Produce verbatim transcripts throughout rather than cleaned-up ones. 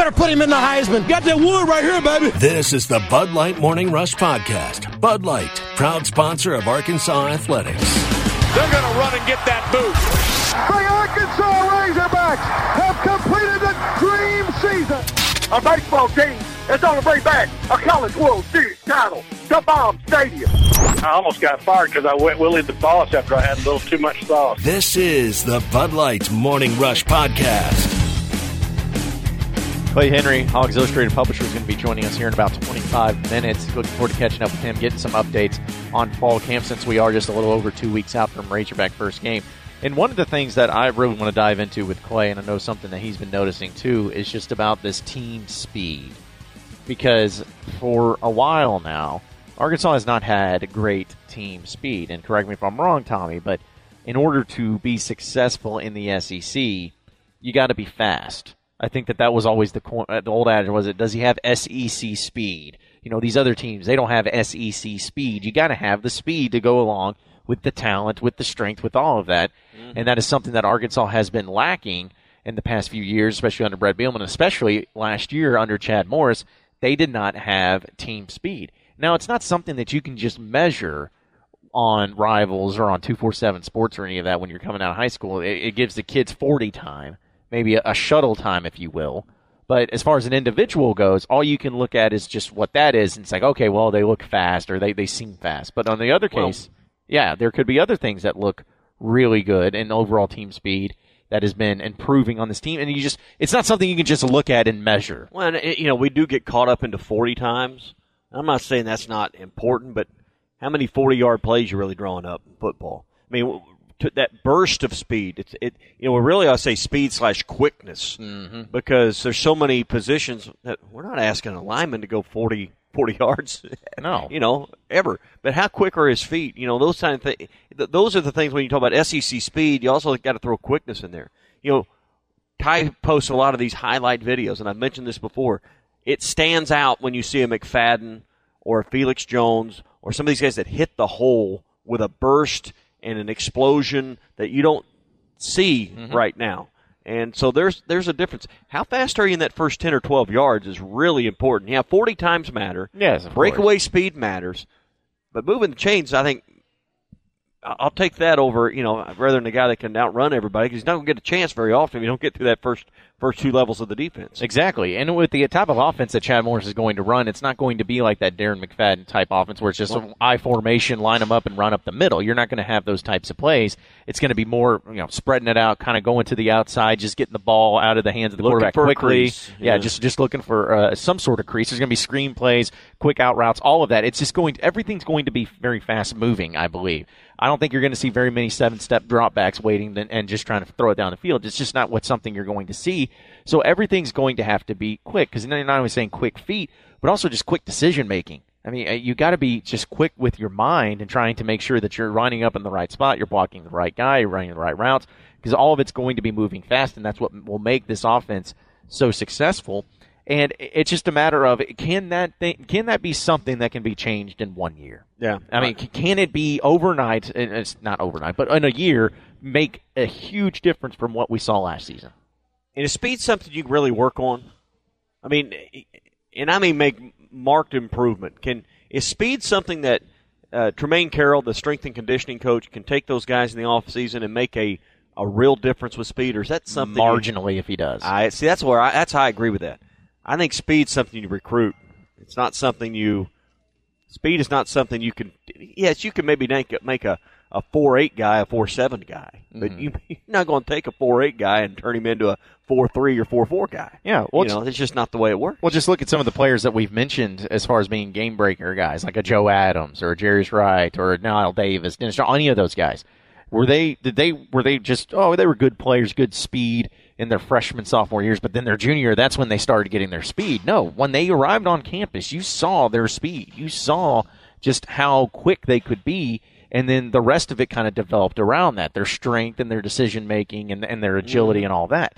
better put him in the Heisman. Got that wood right here, baby. This is the Bud Light Morning Rush Podcast. Bud Light, proud sponsor of Arkansas Athletics. They're going to run and get that boot. The Arkansas Razorbacks have completed the dream season. A baseball team is on the way back a College World Series title to Baum Stadium. I almost got fired because I went Willie the Boss after I had a little too much sauce. This is the Bud Light Morning Rush Podcast. Clay Henry, Hogs Illustrated Publisher, is going to be joining us here in about twenty-five minutes. Looking forward to catching up with him, getting some updates on fall camp since we are just a little over two weeks out from Razorback first game. And one of the things that I really want to dive into with Clay, and I know something that he's been noticing too, is just about this team speed. Because for a while now, Arkansas has not had great team speed. And correct me if I'm wrong, Tommy, but in order to be successful in the S E C, you got to be fast. I think that that was always the, the old adage, was it, does he have S E C speed? You know, these other teams, they don't have S E C speed. You got to have the speed to go along with the talent, with the strength, with all of that. Mm-hmm. And that is something that Arkansas has been lacking in the past few years, especially under Brett Bielema, especially last year under Chad Morris. They did not have team speed. Now, it's not something that you can just measure on Rivals or on two forty-seven Sports or any of that when you're coming out of high school. It, it gives the kids forty time, maybe a, a shuttle time, if you will. But as far as an individual goes, all you can look at is just what that is. And it's like, okay, well, they look fast or they, they seem fast. But on the other case, well, yeah, there could be other things that look really good in overall team speed that has been improving on this team. And you just, it's not something you can just look at and measure. Well, and it, you know, we do get caught up into forty times. I'm not saying that's not important, but how many forty-yard plays you really drawing up in football? I mean, to that burst of speed, it's, it, you know, really I say speed slash quickness, mm-hmm. because there's so many positions that we're not asking a lineman to go forty, forty yards, no, you know, ever. But how quick are his feet? You know, those kind of things. Those are the things when you talk about S E C speed. You also got to throw quickness in there. You know, Ty posts a lot of these highlight videos, and I've mentioned this before. It stands out when you see a McFadden or a Felix Jones or some of these guys that hit the hole with a burst and an explosion that you don't see mm-hmm. right now. And so there's there's a difference. How fast are you in that first ten or twelve yards is really important. Yeah, forty times matter. Yes, of breakaway course. Speed matters. But moving the chains, I think, I'll take that over, you know, rather than a guy that can outrun everybody, because he's not going to get a chance very often if you don't get through that first first two levels of the defense. Exactly. And with the type of offense that Chad Morris is going to run, it's not going to be like that Darren McFadden type offense where it's just well, I formation, line them up, and run up the middle. You're not going to have those types of plays. It's going to be more, you know, spreading it out, kind of going to the outside, just getting the ball out of the hands of the looking quarterback for quickly. Yeah. yeah, just just looking for uh, some sort of crease. There's going to be screen plays, quick out routes, all of that. It's just going to, everything's going to be very fast moving, I believe. I don't think you're going to see very many seven-step dropbacks waiting and, and just trying to throw it down the field. It's just not what something you're going to see. So everything's going to have to be quick, because you're not only saying quick feet, but also just quick decision-making. I mean, you got to be just quick with your mind and trying to make sure that you're lining up in the right spot, you're blocking the right guy, you're running the right routes, because all of it's going to be moving fast, and that's what will make this offense so successful. And it's just a matter of, can that thing, can that be something that can be changed in one year? Yeah. I mean, can it be overnight, it's not overnight, but in a year, make a huge difference from what we saw last season? And is speed something you can really work on? I mean, and I mean make marked improvement. Can Is speed something that uh, Tremaine Carroll, the strength and conditioning coach, can take those guys in the offseason and make a, a real difference with speed? Or is that something marginally, you, if he does? I see. That's where I, that's how I agree with that. I think speed's something you recruit. It's not something you. Speed is not something you can. Yes, you can maybe make a, make a, a four eight guy a four seven guy, but mm-hmm. you, you're not going to take a four eight guy and turn him into a four three or four four guy. Yeah, well, you know, it's just not the way it works. Well, just look at some of the players that we've mentioned as far as being game breaker guys, like a Joe Adams or a Jarius Wright or a Niall Davis, Dennis John, any of those guys. Were they? Did they? Were they just? Oh, they were good players, good speed in their freshman, sophomore years, but then their junior, that's when they started getting their speed. No, when they arrived on campus, you saw their speed. You saw just how quick they could be, and then the rest of it kind of developed around that, their strength and their decision-making and, and their agility mm. and all that.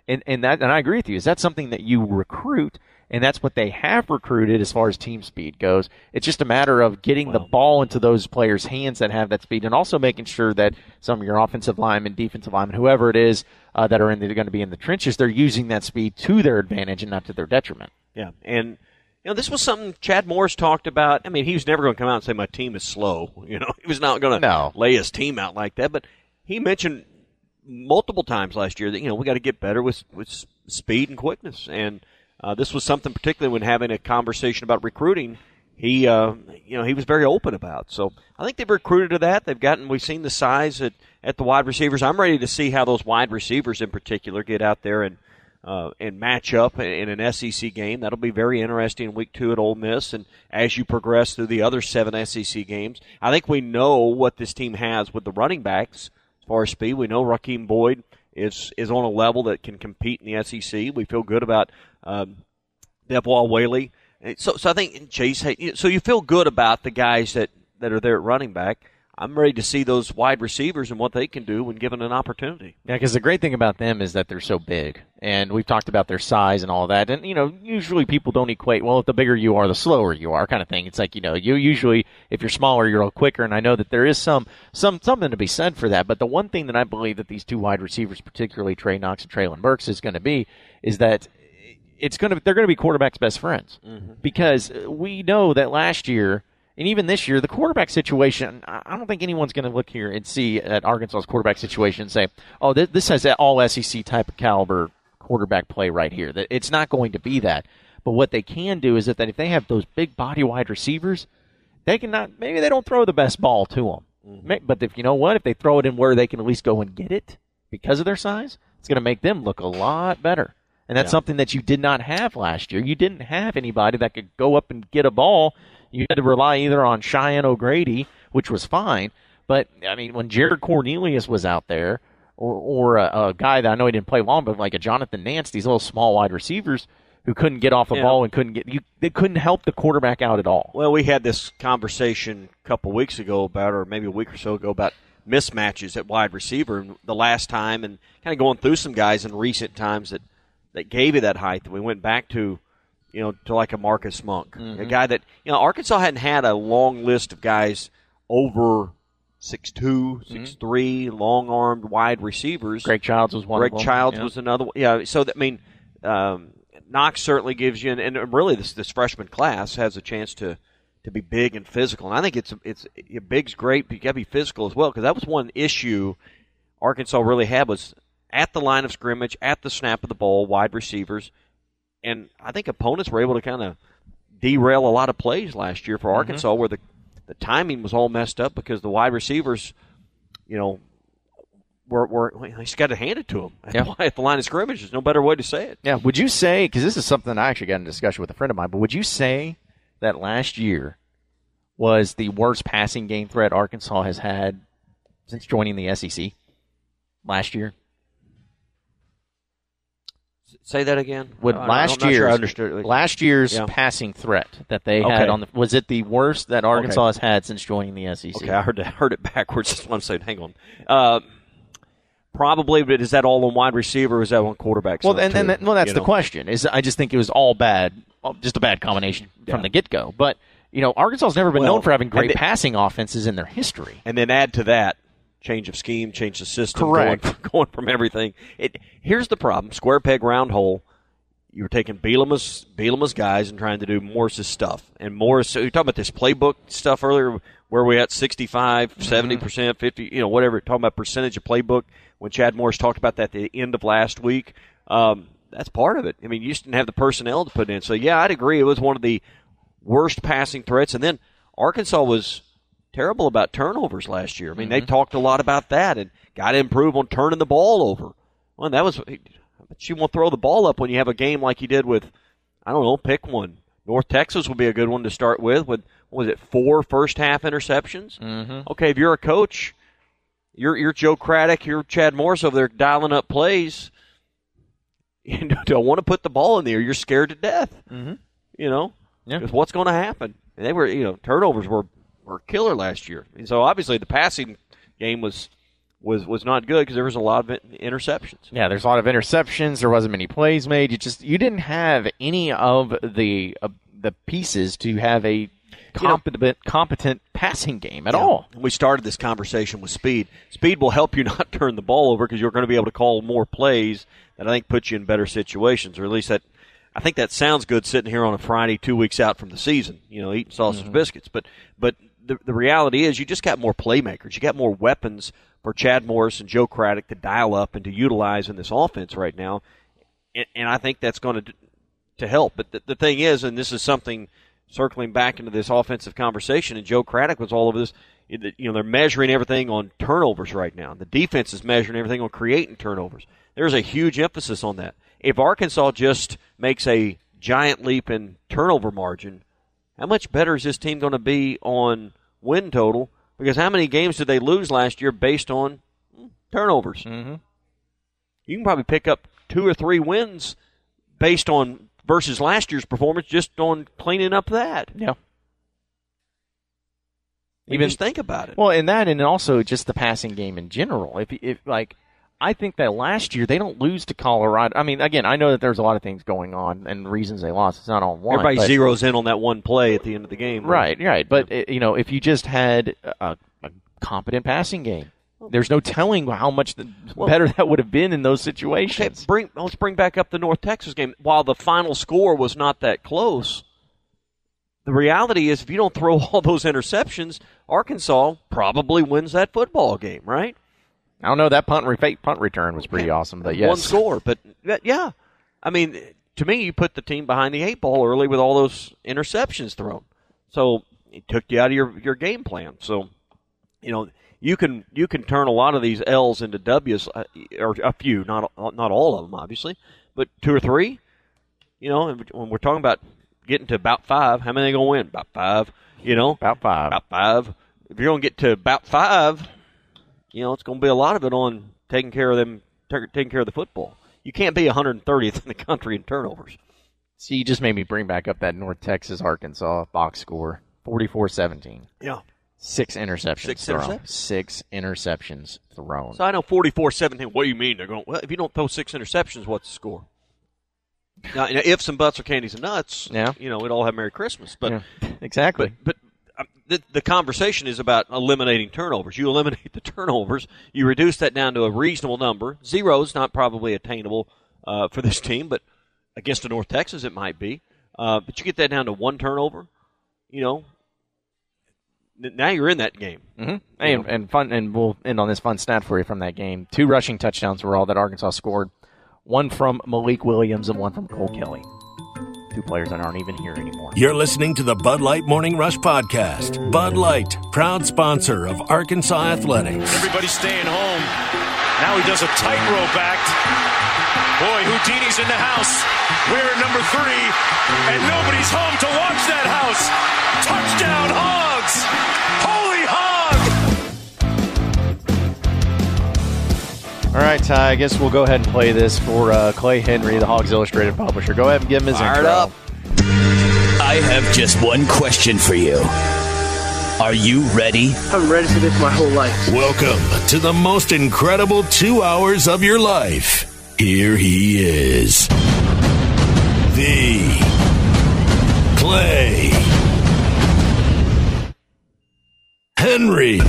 And and that and I agree with you. Is that something that you recruit? And that's what they have recruited as far as team speed goes. It's just a matter of getting well, the ball into those players' hands that have that speed, and also making sure that some of your offensive linemen, defensive linemen, whoever it is uh, that are in, they're going to be in the trenches, they're using that speed to their advantage and not to their detriment. Yeah, and you know this was something Chad Morris talked about. I mean, he was never going to come out and say my team is slow. You know, he was not going to no. lay his team out like that. But he mentioned multiple times last year that you know we got to get better with with speed and quickness, and Uh, this was something, particularly when having a conversation about recruiting, he, uh, you know, he was very open about. So I think they've recruited to that. They've gotten, we've seen the size at, at the wide receivers. I'm ready to see how those wide receivers in particular get out there and uh, and match up in, in an S E C game. That'll be very interesting in week two at Ole Miss. And as you progress through the other seven S E C games, I think we know what this team has with the running backs as far as speed. We know Raheem Boyd is is on a level that can compete in the S E C. We feel good about um, Devwall Whaley. So, so I think Chase. So you feel good about the guys that, that are there at running back. I'm ready to see those wide receivers and what they can do when given an opportunity. Yeah, because the great thing about them is that they're so big, and we've talked about their size and all that. And you know, usually people don't equate. Well, if the bigger you are, the slower you are, kind of thing. It's like you know, you usually if you're smaller, you're a little quicker. And I know that there is some some something to be said for that. But the one thing that I believe that these two wide receivers, particularly Trey Knox and Treylon Burks, is going to be is that it's going to they're going to be quarterbacks' best friends mm-hmm. because we know that last year. And even this year, the quarterback situation, I don't think anyone's going to look here and see at Arkansas's quarterback situation and say, oh, this, this has that all S E C type of caliber quarterback play right here. It's not going to be that. But what they can do is that if they have those big body wide receivers, they can not, maybe they don't throw the best ball to them. Mm-hmm. But if you know what, if they throw it in where they can at least go and get it because of their size, it's going to make them look a lot better. And that's yeah. something that you did not have last year. You didn't have anybody that could go up and get a ball. You had to rely either on Cheyenne O'Grady, which was fine, but, I mean, when Jared Cornelius was out there, or, or a, a guy that I know he didn't play long, but like a Jonathan Nance, these little small wide receivers who couldn't get off the yeah. ball and couldn't get, you, they couldn't help the quarterback out at all. Well, we had this conversation a couple weeks ago about, or maybe a week or so ago, about mismatches at wide receiver the last time, and kind of going through some guys in recent times that, that gave you that height. We went back to, you know, to like a Marcus Monk, mm-hmm. a guy that, you know, Arkansas hadn't had a long list of guys over six two, six three, mm-hmm. long-armed wide receivers. Greg Childs was one Greg of them. Greg Childs yeah. was another one. Yeah, so, that, I mean, um, Knox certainly gives you, and, and really this this freshman class has a chance to, to be big and physical. And I think it's, it's big's great, but you got to be physical as well, because that was one issue Arkansas really had was at the line of scrimmage, at the snap of the ball, wide receivers. And I think opponents were able to kind of derail a lot of plays last year for Arkansas mm-hmm. where the, the timing was all messed up because the wide receivers, you know, were, were they just got to hand it to them at, yeah. the, at the line of scrimmage. There's no better way to say it. Yeah, would you say, because this is something I actually got in a discussion with a friend of mine, but would you say that last year was the worst passing game threat Arkansas has had since joining the S E C last year? Say that again. Would I, last I'm year's sure I understood. last year's yeah. passing threat that they okay. had on the was it the worst that Arkansas okay. has had since joining the S E C? Okay, I heard that, heard it backwards. That's what I'm saying. Hang on. Uh, probably, but is that all on wide receiver or is that on quarterback? Well, and, and that, well, that's you the know? question. Is I just think it was all bad, just a bad combination yeah. from the get go. But you know, Arkansas's never been well, known for having great they, passing offenses in their history. And then add to that. Change of scheme, change the system, Correct. Going, going from everything. It, here's the problem: square peg, round hole. You were taking Bielema's, Bielema's guys and trying to do Morris's stuff. And Morris, so you're talking about this playbook stuff earlier, where we at sixty-five, mm-hmm. seventy percent, fifty, you know, whatever. Talking about percentage of playbook. When Chad Morris talked about that at the end of last week, um, that's part of it. I mean, you just didn't have the personnel to put in. So yeah, I'd agree. It was one of the worst passing threats. And then Arkansas was terrible about turnovers last year. I mean, mm-hmm. they talked a lot about that and got to improve on turning the ball over. Well, that was, but you won't throw the ball up when you have a game like you did with, I don't know, pick one. North Texas would be a good one to start with, with, what was it, four first half interceptions? Mm-hmm. Okay, if you're a coach, you're, you're Joe Craddock, you're Chad Morris over there dialing up plays. You don't want to put the ball in there. You're scared to death. Mm-hmm. You know? Yeah. Because what's going to happen? And they were, you know, turnovers were were killer last year. And so obviously the passing game was was was not good because there was a lot of interceptions. Yeah, there's a lot of interceptions. There wasn't many plays made. You just you didn't have any of the uh, the pieces to have a competent you know, competent passing game at yeah. all. We started this conversation with speed. Speed will help you not turn the ball over because you're going to be able to call more plays that I think put you in better situations, or at least that I think that sounds good sitting here on a Friday, two weeks out from the season. You know, eating sausage mm-hmm. biscuits, but but the the reality is you just got more playmakers. You got more weapons for Chad Morris and Joe Craddock to dial up and to utilize in this offense right now, and, and I think that's going to to help. But the, the thing is, and this is something circling back into this offensive conversation, and Joe Craddock was all over this. You know, they're measuring everything on turnovers right now. The defense is measuring everything on creating turnovers. There's a huge emphasis on that. If Arkansas just makes a giant leap in turnover margin, how much better is this team going to be on win total? Because how many games did they lose last year based on turnovers? Mm-hmm. You can probably pick up two or three wins based on versus last year's performance just on cleaning up that. Yeah. Even just think about it. Well, and that, and also just the passing game in general. If if like, I think that last year they don't lose to Colorado. I mean, again, I know that there's a lot of things going on and reasons they lost. It's not on one. Everybody but, zeroes in on that one play at the end of the game. Right, right. right. But yeah. you know, if you just had a, a competent passing game, there's no telling how much the, well, better that would have been in those situations. Okay, bring let's bring back up the North Texas game. While the final score was not that close, the reality is if you don't throw all those interceptions, Arkansas probably wins that football game, right? I don't know. That punt re- fake punt return was pretty awesome, but yes. One score, but yeah. I mean, to me, you put the team behind the eight ball early with all those interceptions thrown. So it took you out of your, your game plan. So, you know, you can you can turn a lot of these L's into W's, uh, or a few, not not all of them, obviously, but two or three. You know, when we're talking about getting to about five, how many are they going to win? About five, you know? About five. About five. If you're going to get to about five, you know, it's going to be a lot of it on taking care of them, t- taking care of the football. You can't be one hundred thirtieth in the country in turnovers. See, you just made me bring back up that North Texas Arkansas box score, forty-four seventeen. Yeah. Six interceptions Six thrown. interceptions. Six interceptions thrown. So I know forty-four seventeen. What do you mean? They're going, well, if you don't throw six interceptions, what's the score? Now, you know, ifs and buts are candies and nuts. Yeah. You know, we'd all have Merry Christmas. But yeah, exactly. But, but uh, the, the conversation is about eliminating turnovers. You eliminate the turnovers. You reduce that down to a reasonable number. Zero is not probably attainable uh, for this team, but against a North Texas it might be. Uh, but you get that down to one turnover, you know, now you're in that game. Mm-hmm. And, and fun, and we'll end on this fun stat for you from that game. Two rushing touchdowns were all that Arkansas scored. One from Malik Williams and one from Cole Kelly. Two players that aren't even here anymore. You're listening to the Bud Light Morning Rush Podcast. Bud Light, proud sponsor of Arkansas Athletics. Everybody's staying home. Now he does a tightrope act. Boy, Houdini's in the house. We're at number three, and nobody's home to watch that house. Touchdown, Hogs! Holy Hog! All right, Ty, I guess we'll go ahead and play this for uh, Clay Henry, the Hogs Illustrated publisher. Go ahead and give him his Fired intro. up. I have just one question for you. Are you ready? I'm ready for this my whole life. Welcome to the most incredible two hours of your life. Here he is, the Clay Henry.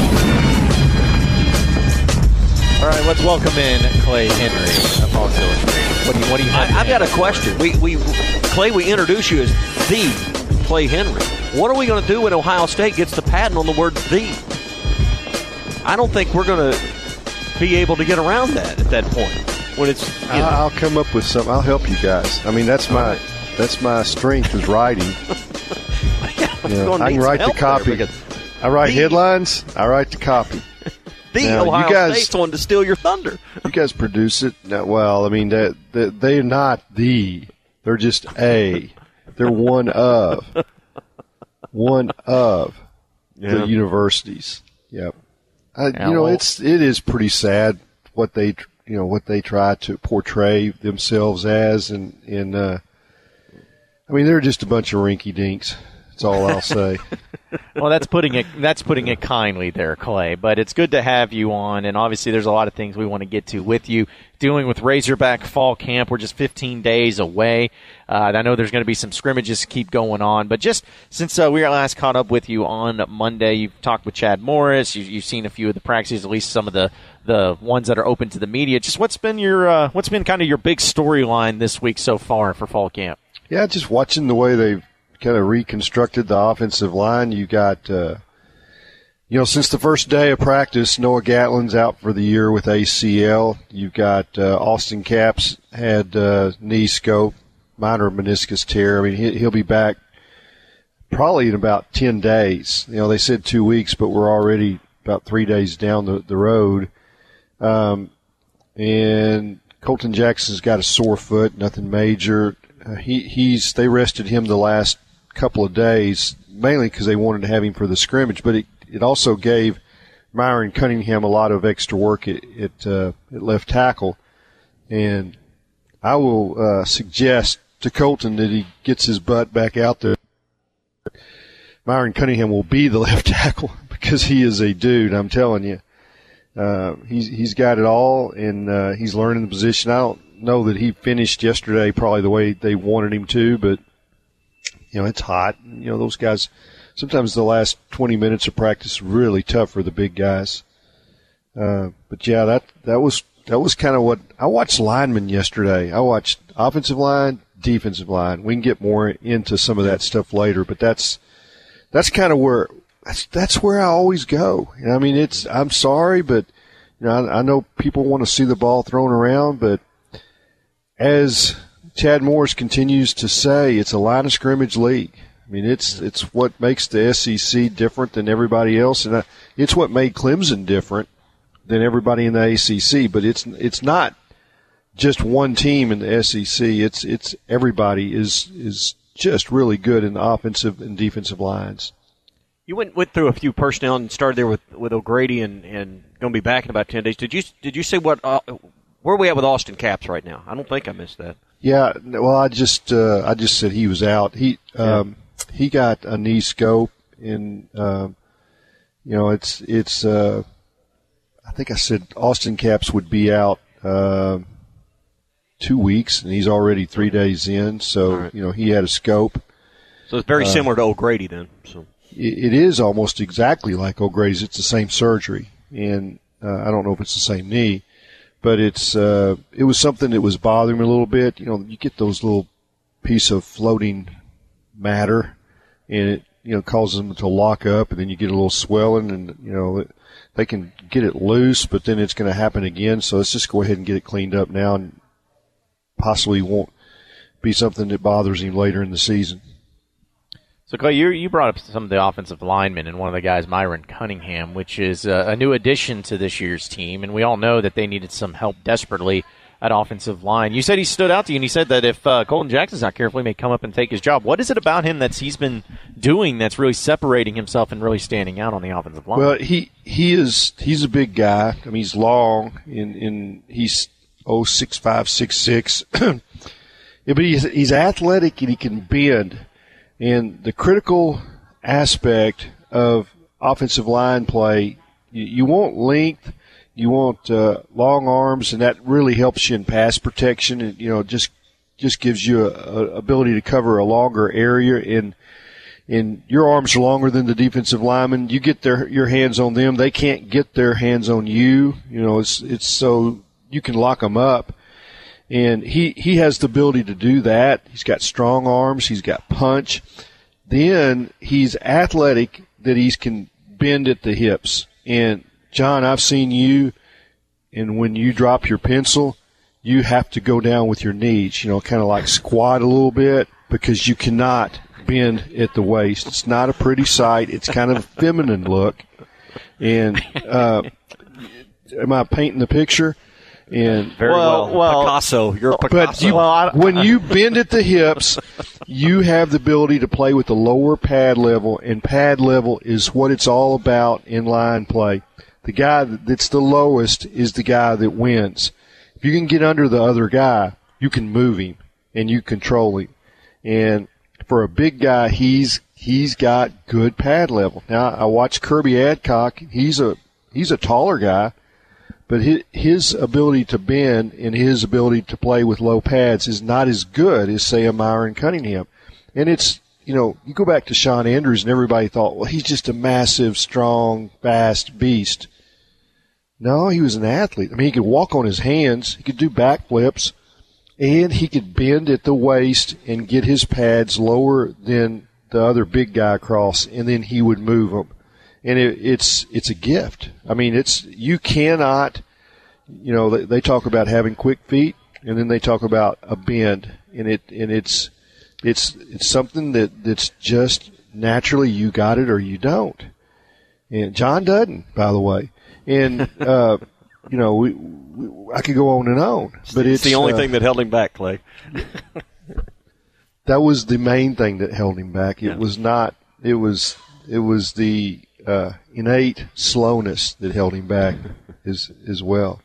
All right, let's welcome in Clay Henry of Hogs Illustrated. What do you, what do you have? I, I've got a question. We, we, Clay, we introduce you as the Clay Henry. What are we going to do when Ohio State gets the patent on the word "the"? I don't think we're going to be able to get around that at that point. When it's, you know. I'll come up with something. I'll help you guys. I mean, that's my right. that's my strength is writing. yeah, you know, I can write the copy. I write the, headlines. I write the copy. The now, Ohio you guys, State's one to steal your thunder. You guys produce it. Now, well, I mean, they, they, they're not the. They're just a. They're one of. One of yeah. the universities. Yep. I, yeah, you know, well, it's it is pretty sad what they you know what they try to portray themselves as, and and uh, I mean they're just a bunch of rinky dinks, That's all I'll say. Well, that's putting it that's putting it kindly there, Clay. But it's good to have you on, and obviously there's a lot of things we want to get to with you. Dealing with Razorback Fall Camp, we're just fifteen days away. Uh, I know there's going to be some scrimmages to keep going on, but just since uh, we were last caught up with you on Monday, you've talked with Chad Morris, you, you've seen a few of the practices, at least some of the, the ones that are open to the media. Just what's been your uh, what's been kind of your big storyline this week so far for Fall Camp? Yeah, just watching the way they've kind of reconstructed the offensive line. You got, uh, you know, since the first day of practice, Noah Gatlin's out for the year with A C L. You've got uh, Austin Capps had uh, knee scope, minor meniscus tear. I mean, he, he'll be back probably in about ten days. You know, they said two weeks, but we're already about three days down the, the road. Um, and Colton Jackson's got a sore foot, nothing major. Uh, he he's they rested him the last couple of days, mainly because they wanted to have him for the scrimmage, but it, it also gave Myron Cunningham a lot of extra work at, at, uh, at left tackle. And I will uh, suggest to Colton that he gets his butt back out there. Myron Cunningham will be the left tackle because he is a dude, I'm telling you. Uh, he's, he's got it all, and uh, he's learning the position. I don't know that he finished yesterday probably the way they wanted him to, but you know, it's hot. You know, those guys, sometimes the last twenty minutes of practice is really tough for the big guys. Uh, but yeah, that, that was, that was kind of what I watched linemen yesterday. I watched offensive line, defensive line. We can get more into some of that stuff later, but that's, that's kind of where, that's, that's where I always go. You know, I mean, it's, I'm sorry, but you know, I, I know people want to see the ball thrown around, but as Chad Morris continues to say, it's a line of scrimmage league. I mean, it's it's what makes the S E C different than everybody else, and it's what made Clemson different than everybody in the A C C. But it's it's not just one team in the S E C. It's it's everybody is is just really good in the offensive and defensive lines. You went went through a few personnel and started there with, with O'Grady and, and going to be back in about ten days. Did you did you say what uh, where are we at with Austin Capps right now? I don't think I missed that. Yeah, well, I just uh, I just said he was out. He um, yeah. he got a knee scope, and um, you know it's it's. Uh, I think I said Austin Capps would be out uh, two weeks, and he's already three days in. So right. you know he had a scope. So it's very uh, similar to O'Grady then. So it, it is almost exactly like O'Grady's. It's the same surgery, and uh, I don't know if it's the same knee. But it's uh, it was something that was bothering me a little bit. You know, you get those little piece of floating matter, and it you know causes them to lock up, and then you get a little swelling, and you know they can get it loose, but then it's going to happen again. So let's just go ahead and get it cleaned up now, and possibly won't be something that bothers him later in the season. So, Clay, you you brought up some of the offensive linemen, and one of the guys, Myron Cunningham, which is uh, a new addition to this year's team, and we all know that they needed some help desperately at offensive line. You said he stood out to you, and he said that if uh, Colton Jackson's not careful, he may come up and take his job. What is it about him that he's been doing that's really separating himself and really standing out on the offensive line? Well, he he is he's a big guy. I mean, he's long, and, and he's oh six five, six six, yeah, but he's he's athletic and he can bend. And the critical aspect of offensive line play, you, you want length, you want uh, long arms, and that really helps you in pass protection. And you know, just just gives you a, a ability to cover a longer area. And and your arms are longer than the defensive lineman. You get their your hands on them, they can't get their hands on you. You know, it's it's so you can lock them up. And he, he has the ability to do that. He's got strong arms. He's got punch. Then he's athletic that he can bend at the hips. And, John, I've seen you, and when you drop your pencil, you have to go down with your knees, you know, kind of like squat a little bit because you cannot bend at the waist. It's not a pretty sight. It's kind of a feminine look. And uh, am I painting the picture? And very well, well, well Picasso. You're a Picasso. But you, well, I, when you bend at the hips, you have the ability to play with the lower pad level, and pad level is what it's all about in line play. The guy that's the lowest is the guy that wins. If you can get under the other guy, you can move him and you control him. And for a big guy, he's he's got good pad level. Now, I watched Kirby Adcock. He's a he's a taller guy, but his, his ability to bend and his ability to play with low pads is not as good as, say, a Myron Cunningham. And it's, you know, you go back to Shawn Andrews and everybody thought, well, he's just a massive, strong, fast beast. No, he was an athlete. I mean, he could walk on his hands. He could do backflips. And he could bend at the waist and get his pads lower than the other big guy across, and then he would move them. And it, it's it's a gift. I mean, it's you cannot, you know, they, they talk about having quick feet, and then they talk about a bend, and it and it's it's it's something that, that's just naturally you got it or you don't. And John doesn't, by the way. And uh, you know, we, we, I could go on and on, but it's, it's the only uh, thing that held him back, Clay. That was the main thing that held him back. It yeah. was not. It was. It was the uh, innate slowness that held him back, as as well.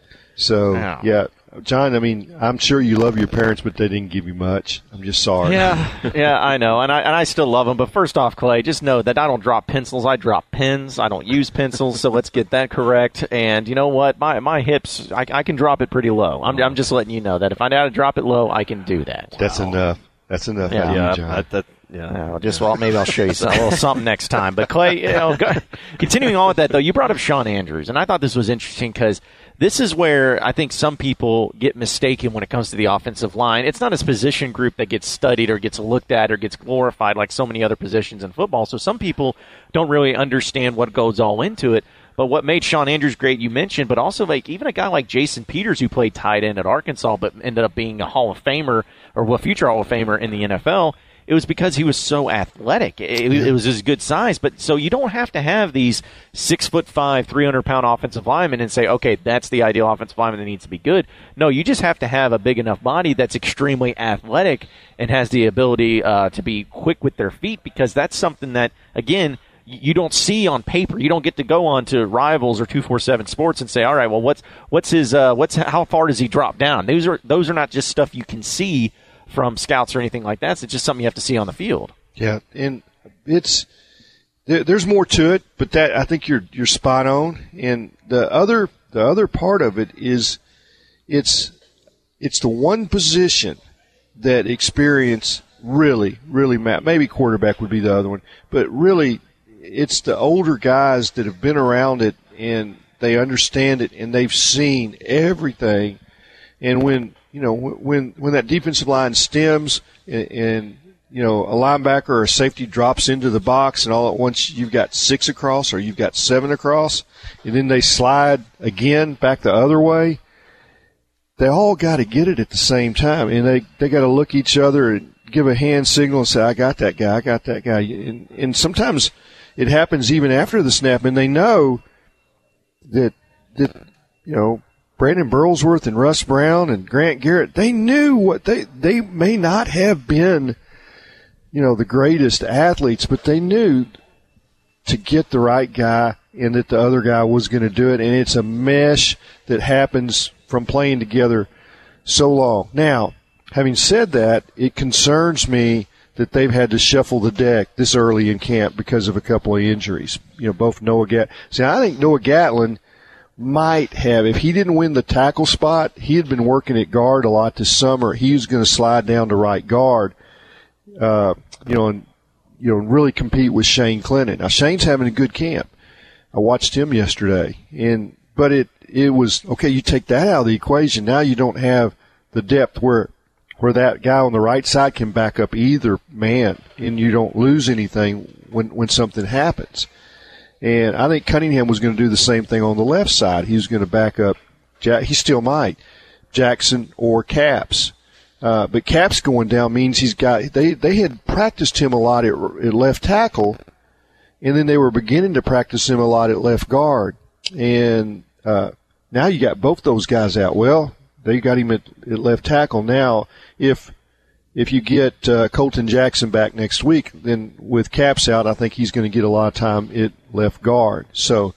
So wow. yeah, John. I mean, I'm sure you love your parents, but they didn't give you much. I'm just sorry. Yeah, yeah, I know, and I and I still love them. But first off, Clay, just know that I don't drop pencils. I drop pens. I don't use pencils. So let's get that correct. And you know what? My my hips, I, I can drop it pretty low. I'm I'm just letting you know that if I know how to drop it low, I can do that. That's wow. enough. That's enough. Yeah, out of you, Yeah, John. I, that, yeah. No, just well, maybe I'll show you some, a little something next time. But Clay, you know, go, continuing on with that though, you brought up Shawn Andrews, and I thought this was interesting because this is where I think some people get mistaken when it comes to the offensive line. It's not a position group that gets studied or gets looked at or gets glorified like so many other positions in football. So some people don't really understand what goes all into it. But what made Shawn Andrews great, you mentioned, but also like even a guy like Jason Peters who played tight end at Arkansas but ended up being a Hall of Famer or a future Hall of Famer in the N F L, it was because he was so athletic. It, it was his good size. But so you don't have to have these six foot five, three hundred pound offensive linemen and say, okay, that's the ideal offensive lineman that needs to be good. No, you just have to have a big enough body that's extremely athletic and has the ability uh, to be quick with their feet, because that's something that, again, you don't see on paper. You don't get to go on to Rivals or two forty-seven Sports and say, all right, well, what's what's his uh, what's how far does he drop down? Those are those are not just stuff you can see from scouts or anything like that. It's just something you have to see on the field. Yeah, and it's there, there's more to it, but that I think you're you're spot on. And the other the other part of it is it's it's the one position that experience really really matters. Maybe quarterback would be the other one, but really it's the older guys that have been around it and they understand it and they've seen everything. And when you know when when that defensive line stems and, and you know a linebacker or a safety drops into the box and all at once you've got six across or you've got seven across, and then they slide again back the other way, they all got to get it at the same time, and they they got to look each other and give a hand signal and say, I got that guy, I got that guy. And, and sometimes it happens even after the snap, and they know that, that you know, Brandon Burlsworth and Russ Brown and Grant Garrett, they knew what they, they may not have been, you know, the greatest athletes, but they knew to get the right guy and that the other guy was going to do it. And it's a mesh that happens from playing together so long. Now, having said that, it concerns me that they've had to shuffle the deck this early in camp because of a couple of injuries. You know, both Noah Gatlin. See, I think Noah Gatlin might have, if he didn't win the tackle spot, he had been working at guard a lot this summer. He was going to slide down to right guard, uh, you know, and, you know, really compete with Shane Clinton. Now, Shane's having a good camp. I watched him yesterday, and, but it, it was, okay, you take that out of the equation. Now you don't have the depth where, where that guy on the right side can back up either man, and you don't lose anything when, when something happens. And I think Cunningham was going to do the same thing on the left side. He was going to back up, Jack, he still might, Jackson or Capps. Uh, but Capps going down means he's got, they, they had practiced him a lot at, at left tackle, and then they were beginning to practice him a lot at left guard. And, uh, now you got both those guys out. Well, they got him at, at left tackle. Now, if if you get uh, Colton Jackson back next week, then with Capps out, I think he's going to get a lot of time at left guard. So,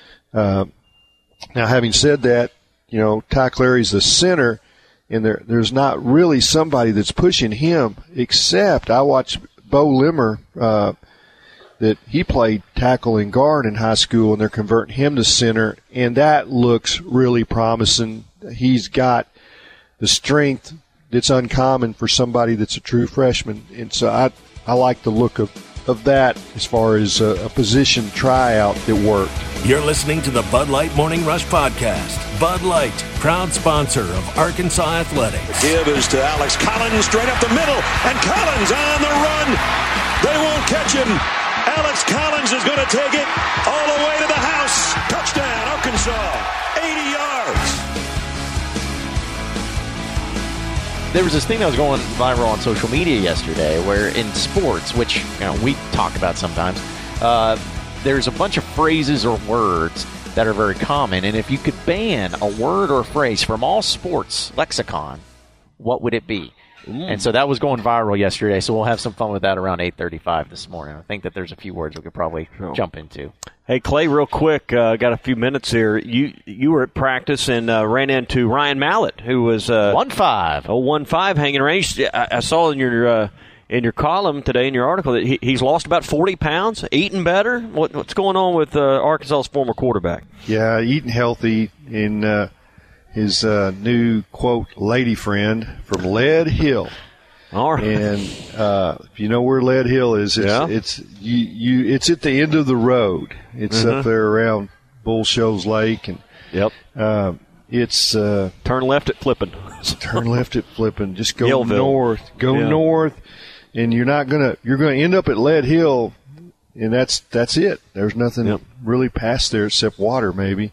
uh, now having said that, you know, Ty Clary's the center, and there there's not really somebody that's pushing him, except I watched Bo Limmer, uh, that he played tackle and guard in high school, and they're converting him to center, and that looks really promising. He's got the strength that's uncommon for somebody that's a true freshman, and so I I like the look of, of that as far as a, a position tryout that worked. You're listening to the Bud Light Morning Rush Podcast. Bud Light, proud sponsor of Arkansas Athletics. Give is to Alex Collins, straight up the middle, and Collins on the run. They won't catch him. Alex Collins is going to take it all the way to the house. Touchdown, Arkansas, eighty yards. There was this thing that was going viral on social media yesterday where in sports, which you know, we talk about sometimes, uh, there's a bunch of phrases or words that are very common. And if you could ban a word or a phrase from all sports lexicon, what would it be? Mm. And so that was going viral yesterday, so we'll have some fun with that around eight thirty-five this morning. I think that there's a few words we could probably oh. jump into. Hey, Clay, real quick, uh, got a few minutes here. You you were at practice and uh, ran into Ryan Mallett, who was uh, one five. Oh, one five hanging around. I, I saw in your uh, in your column today, in your article, that he, he's lost about forty pounds, eating better. What, what's going on with uh, Arkansas's former quarterback? Yeah, eating healthy in uh, his uh, new, quote, lady friend from Lead Hill. All right. And uh, if you know where Lead Hill is, it's yeah. it's you, you it's at the end of the road. It's mm-hmm. up there around Bull Shoals Lake, and yep, uh, it's uh, turn left at Flippin. turn left at Flippin. Just go Yellville. north. Go yeah. north, and you're not gonna you're gonna end up at Lead Hill, and that's that's it. There's nothing yep. really past there except water, maybe.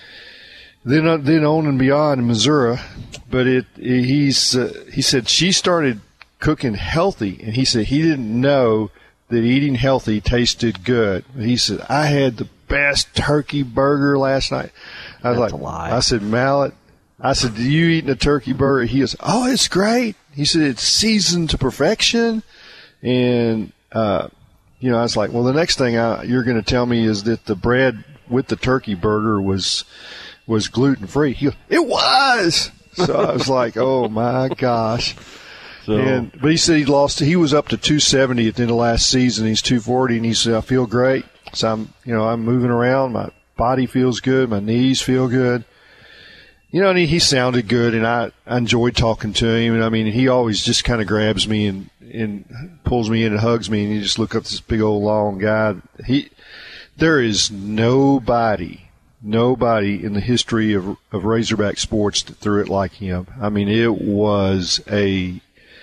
Then uh, then on and beyond in Missouri, but it, it he's uh, he said she started cooking healthy, and he said he didn't know that eating healthy tasted good. He said, I had the best turkey burger last night. I was That's like, a lie. I said, Mallett, I said, do you eating a turkey burger? He goes, oh, it's great. He said, it's seasoned to perfection. And, uh, you know, I was like, well, the next thing I, you're going to tell me is that the bread with the turkey burger was, was gluten free. He goes, it was. So I was like, oh my gosh. So. And, but he said he lost. He was up to two seventy at the end of last season. He's two forty, and he said, "I feel great." So I'm, you know, I'm moving around. My body feels good. My knees feel good. You know, and he, he sounded good, and I, I enjoyed talking to him. And I mean, he always just kind of grabs me and and pulls me in and hugs me, and you just look up this big old long guy. He, there is nobody, nobody in the history of of Razorback sports that threw it like him. I mean, it was a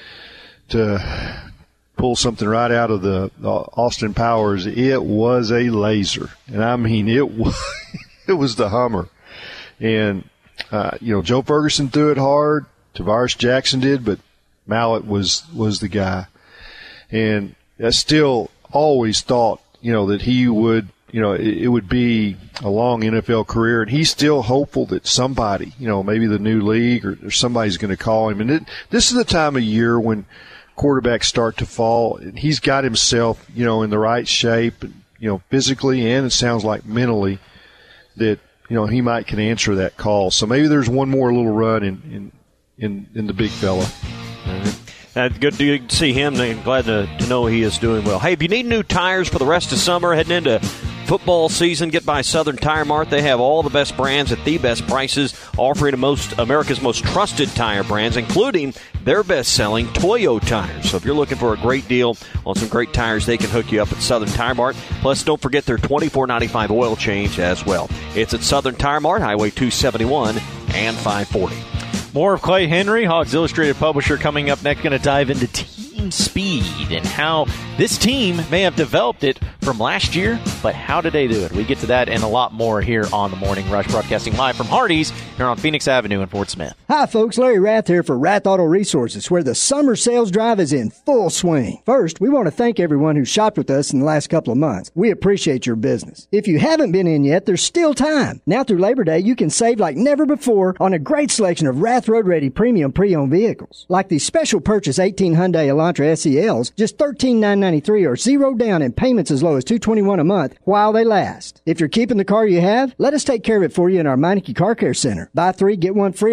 to pull something right out of the, the Austin Powers, it was a laser. And I mean, it was, it was the Hummer. And, uh, you know, Joe Ferguson threw it hard. Tavares Jackson did, but Mallett was, was the guy. And I still always thought, you know, that he would, you know, it, it would be a long N F L career. And he's still hopeful that somebody, you know, maybe the new league or, or somebody's going to call him. And it, this is the time of year when quarterbacks start to fall. He's got himself, you know, in the right shape, you know, physically and it sounds like mentally that, you know, he might can answer that call. So maybe there's one more little run in in, in, in the big fella. Mm-hmm. That's good to see him. I'm glad to, to know he is doing well. Hey, if you need new tires for the rest of summer, heading into football season, get by Southern Tire Mart. They have all the best brands at the best prices, offering most America's most trusted tire brands, including their best-selling Toyo tires. So if you're looking for a great deal on some great tires, they can hook you up at Southern Tire Mart. Plus, don't forget their twenty-four ninety-five oil change as well. It's at Southern Tire Mart, Highway two seventy-one and five forty. More of Clay Henry, Hogs Illustrated publisher, coming up next. Going to dive into team speed and how this team may have developed it from last year, but how did they do it? We get to that and a lot more here on the Morning Rush, broadcasting live from Hardee's here on Phoenix Avenue in Fort Smith. Hi, folks. Larry Rath here for Rath Auto Resources, where the summer sales drive is in full swing. First, we want to thank everyone who shopped with us in the last couple of months. We appreciate your business. If you haven't been in yet, there's still time. Now through Labor Day, you can save like never before on a great selection of Rath Road Ready premium pre-owned vehicles, like the special purchase eighteen Hyundai Elantra S E Ls, just thirteen thousand nine hundred ninety-three dollars or zero down and payments as low as two hundred twenty-one dollars a month while they last. If you're keeping the car you have, let us take care of it for you in our Meineke Car Care Center. Buy three, get one free on all tires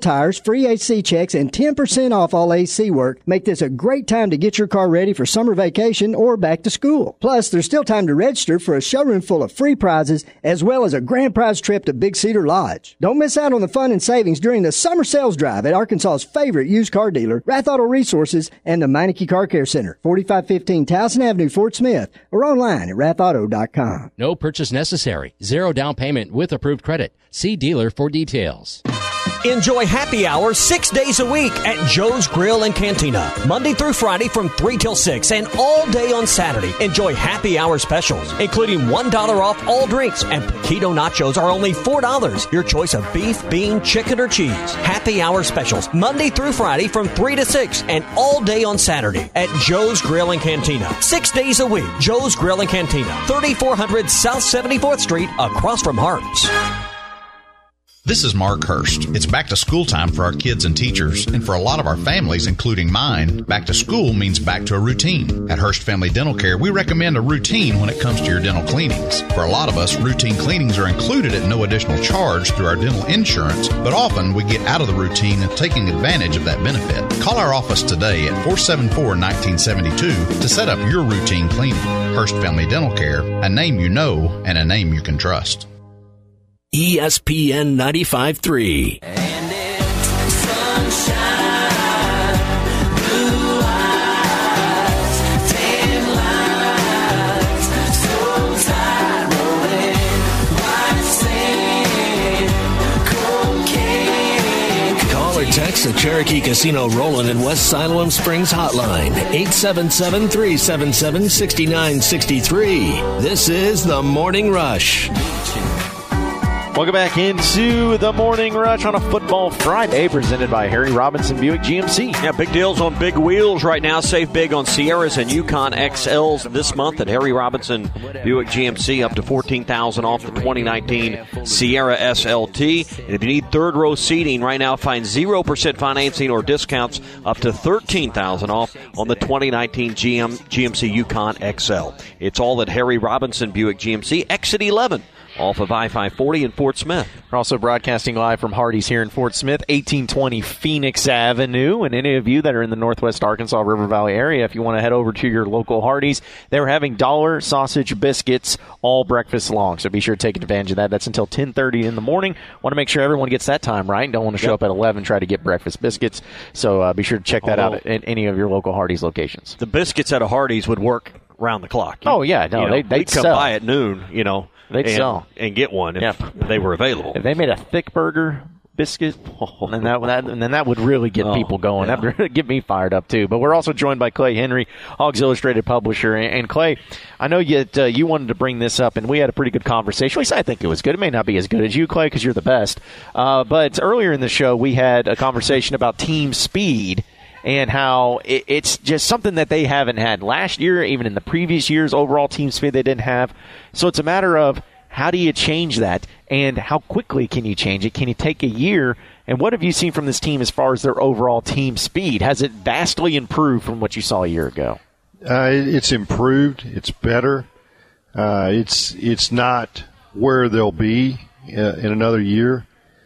tires, free A C checks, and ten percent off all A C work make this a great time to get your car ready for summer vacation or back to school. Plus, there's still time to register for a showroom full of free prizes as well as a grand prize trip to Big Cedar Lodge. Don't miss out on the fun and savings during the summer sales drive at Arkansas's favorite used car dealer, Rath Auto Resources, and the Meineke Car Care Center, forty-five fifteen Towson Avenue, Fort Smith, or online at rath auto dot com. No purchase necessary. Zero down payment with approved credit. See dealer for details. Enjoy happy hour six days a week at Joe's Grill and Cantina. Monday through Friday from three till six and all day on Saturday. Enjoy happy hour specials, including one dollar off all drinks, and Paquito nachos are only four dollars. Your choice of beef, bean, chicken, or cheese. Happy hour specials Monday through Friday from three to six and all day on Saturday at Joe's Grill and Cantina. Six days a week. Joe's Grill and Cantina. thirty-four hundred South seventy-fourth Street, across from Harps. This is Mark Hurst. It's back to school time for our kids and teachers, and for a lot of our families, including mine, back to school means back to a routine. At Hurst Family Dental Care, we recommend a routine when it comes to your dental cleanings. For a lot of us, routine cleanings are included at no additional charge through our dental insurance, but often we get out of the routine and taking advantage of that benefit. Call our office today at four seven four, one nine seven two to set up your routine cleaning. Hurst Family Dental Care, a name you know and a name you can trust. E S P N ninety-five point three. And it's sunshine, blue eyes, tan lines, so tight rolling, white sand, cocaine. Call or text the Cherokee Casino Rollin' in West Siloam Springs hotline, eight seven seven, three seven seven, six nine six three. This is The Morning Rush. Welcome back into the Morning Rush on a Football Friday, presented by Harry Robinson Buick G M C. Yeah, big deals on big wheels right now. Save big on Sierras and Yukon X Ls this month at Harry Robinson Buick G M C, up to fourteen thousand dollars off the twenty nineteen Sierra S L T. And if you need third row seating right now, find zero percent financing or discounts up to thirteen thousand dollars off on the twenty nineteen G M, G M C Yukon X L. It's all at Harry Robinson Buick G M C, exit eleven. Off of I five forty in Fort Smith. We're also broadcasting live from Hardee's here in Fort Smith, eighteen twenty Phoenix Avenue. And any of you that are in the Northwest Arkansas River Valley area, if you want to head over to your local Hardee's, they're having dollar sausage biscuits all breakfast long. So be sure to take advantage of that. That's until ten thirty in the morning. Want to make sure everyone gets that time right. Don't want to show yep. up at eleven, try to get breakfast biscuits. So uh, be sure to check that Although, out at, at any of your local Hardee's locations. The biscuits at a Hardee's would work round the clock. Oh, yeah. No, you know, they, they'd come sell. by at noon, you know. They'd and, sell. And get one if yep. they were available. If they made a thick burger biscuit, and then that, that and then that would really get oh, people going. Yeah. That would get me fired up, too. But we're also joined by Clay Henry, Hogs Illustrated publisher. And, and Clay, I know you, uh, you wanted to bring this up, and we had a pretty good conversation. At least I think it was good. It may not be as good as you, Clay, because you're the best. Uh, but earlier in the show, we had a conversation about team speed and how it, it's just something that they haven't had last year, even in the previous years, overall team speed they didn't have. So it's a matter of how do you change that, and how quickly can you change it? Can you take a year? And what have you seen from this team as far as their overall team speed? Has it vastly improved from what you saw a year ago? Uh, it's improved. It's better. Uh, it's it's not where they'll be uh, in another year.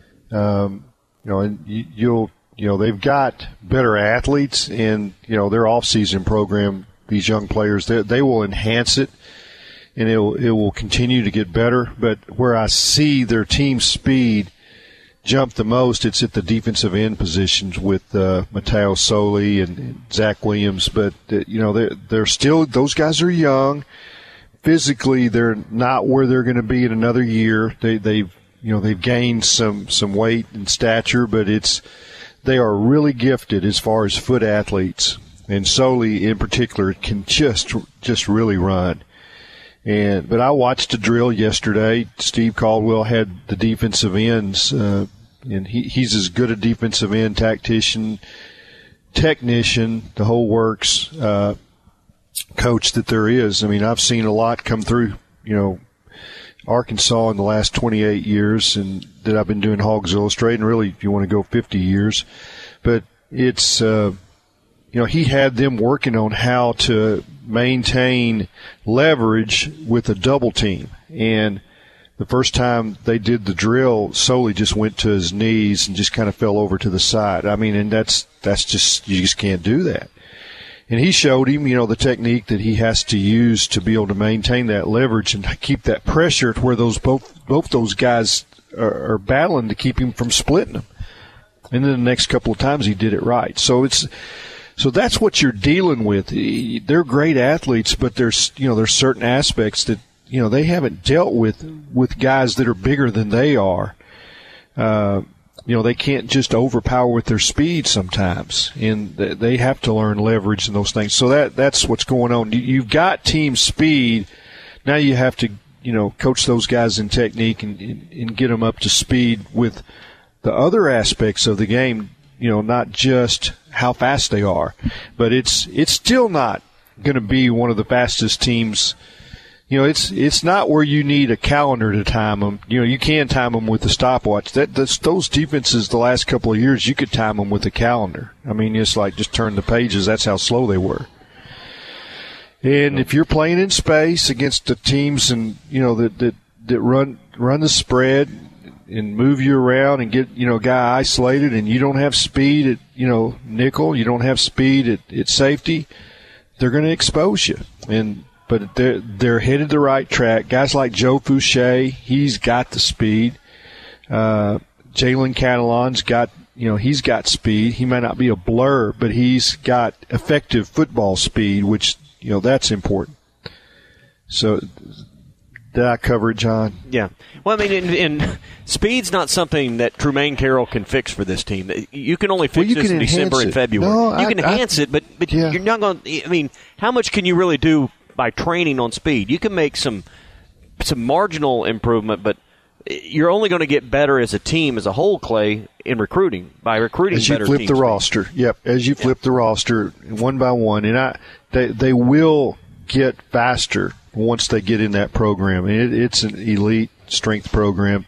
Um, you know, and you, you'll. You know, they've got better athletes in, you know, their off-season program, these young players. They, they will enhance it, and it will, it will continue to get better. But where I see their team speed jump the most, it's at the defensive end positions with uh, Mateo Soli and, and Zach Williams. But, uh, you know, they're, they're still – those guys are young. Physically, they're not where they're going to be in another year. They, they've, you know, they've gained some, some weight and stature, but it's – they are really gifted as far as foot athletes, and Soli in particular can just just really run. And but I watched a drill yesterday. Steve Caldwell had the defensive ends, uh, and he, he's as good a defensive end tactician, technician, the whole works uh, coach that there is. I mean, I've seen a lot come through, you know, Arkansas in the last twenty-eight years, and that I've been doing Hogs Illustrated, and really, if you want to go fifty years. But it's, uh, you know, he had them working on how to maintain leverage with a double team. And the first time they did the drill, Soley just went to his knees and just kind of fell over to the side. I mean, and that's that's just, you just can't do that. And he showed him, you know, the technique that he has to use to be able to maintain that leverage and keep that pressure to where those both both those guys are, are battling to keep him from splitting them. And then the next couple of times he did it right. So it's so that's what you're dealing with. They're great athletes, but there's you know there's certain aspects that you know they haven't dealt with with guys that are bigger than they are. Uh, you know they can't just overpower with their speed sometimes, and they have to learn leverage and those things. So that that's what's going on. You've got team speed. Now you have to you know coach those guys in technique and, and, and get them up to speed with the other aspects of the game, you know, not just how fast they are, but it's it's still not going to be one of the fastest teams. You know, it's it's not where you need a calendar to time them. You know, you can time them with the stopwatch. That that's, those defenses the last couple of years, you could time them with a calendar. I mean, it's like just turn the pages. That's how slow they were. And if you're playing in space against the teams and you know that that, that run run the spread and move you around and get, you know, a guy isolated and you don't have speed at, you know, nickel, you don't have speed at, at safety, they're going to expose you. And, but they're, they're headed the right track. Guys like Joe Fouché, he's got the speed. Uh, Jalen Catalon's got, you know, he's got speed. He may not be a blur, but he's got effective football speed, which, you know, that's important. So, did I cover it, John? Yeah. Well, I mean, in, in speed's not something that Trumaine Carroll can fix for this team. You can only fix well, this in December it. and February. No, you I, can enhance I, it, but, but yeah. you're not going to – I mean, how much can you really do by training on speed? You can make some some marginal improvement, but you're only going to get better as a team, as a whole, Clay, in recruiting, by recruiting as you better flip teams. the roster. Yep, as you flip yeah. the roster one by one. And I, they, they will get faster once they get in that program. It, it's an elite strength program.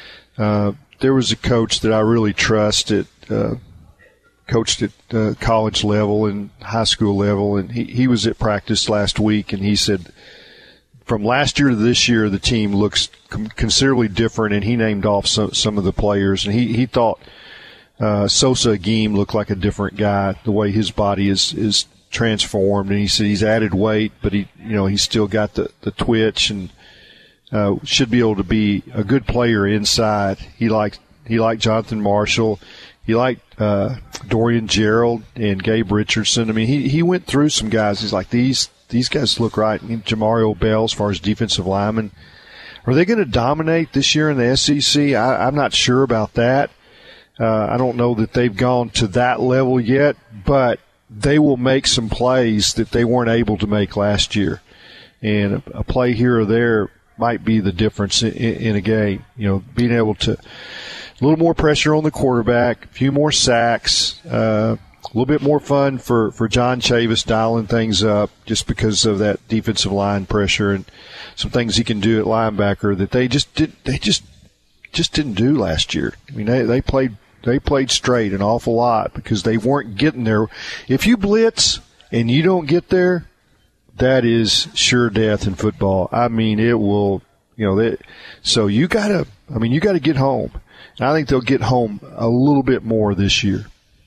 Uh, there was a coach that I really trust at uh, coached at uh, college level and high school level, and he, he was at practice last week, and he said from last year to this year the team looks com- considerably different, and he named off some, some of the players, and he, he thought uh, Sosa Agim looked like a different guy, the way his body is is transformed, and he said he's added weight, but he, you know, he's still got the, the twitch and uh, should be able to be a good player inside. He liked he liked Jonathan Marshall, he liked uh, Dorian Gerald and Gabe Richardson. I mean, he he went through some guys. He's like these these guys look right. I mean, Jamario Bell, as far as defensive linemen, are they going to dominate this year in the S E C? I, I'm not sure about that. Uh, I don't know that they've gone to that level yet, but they will make some plays that they weren't able to make last year. And a, a play here or there might be the difference in, in a game. You know, being able to, a little more pressure on the quarterback, a few more sacks, uh, a little bit more fun for, for John Chavis dialing things up just because of that defensive line pressure and some things he can do at linebacker that they just did, they just, just didn't do last year. I mean, they, they played, They played straight an awful lot because they weren't getting there. If you blitz and you don't get there, that is sure death in football. I mean, it will, you know, they, so you got to, I mean, you got to get home. And I think they'll get home a little bit more this year.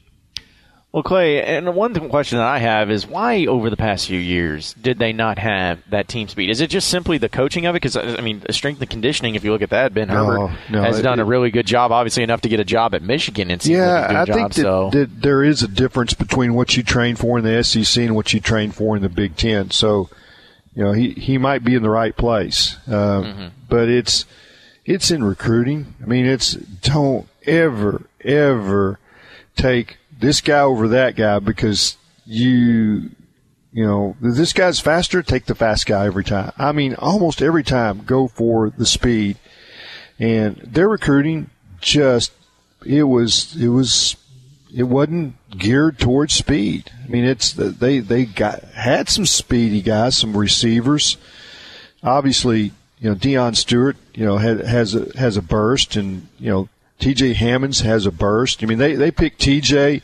Well, Clay, and one question that I have is why over the past few years did they not have that team speed? Is it just simply the coaching of it? Because, I mean, strength and conditioning, if you look at that, Ben no, Herbert no, has it, done a really good job, obviously enough to get a job at Michigan. And yeah, like a good I job, think that, so. that there is a difference between what you train for in the S E C and what you train for in the Big Ten. So, you know, he, he might be in the right place. Uh, mm-hmm. But it's it's in recruiting. I mean, it's don't ever, ever take this guy over that guy because you, you know, this guy's faster, take the fast guy every time. I mean, almost every time go for the speed. And their recruiting just, it was, it was, it wasn't geared towards speed. I mean, it's, they, they got, had some speedy guys, some receivers. Obviously, you know, Deion Stewart, you know, had, has a, has a burst, and, you know, T J Hammonds has a burst. I mean, they, they picked T J